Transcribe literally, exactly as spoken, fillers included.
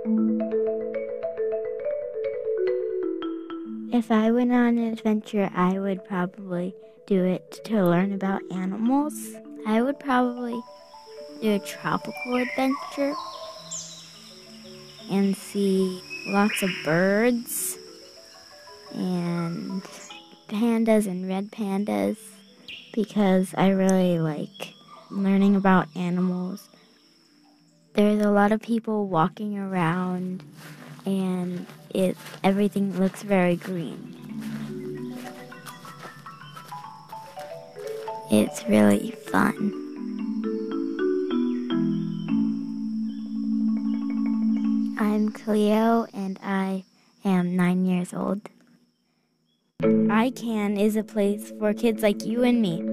If I went on an adventure, I would probably do it to learn about animals. I would probably do a tropical adventure and see lots of birds and pandas and red pandas because I really like learning about animals. There's a lot of people walking around and it everything looks very green. It's really fun. I'm Cleo and I am nine years old. I Can is a place for kids like you and me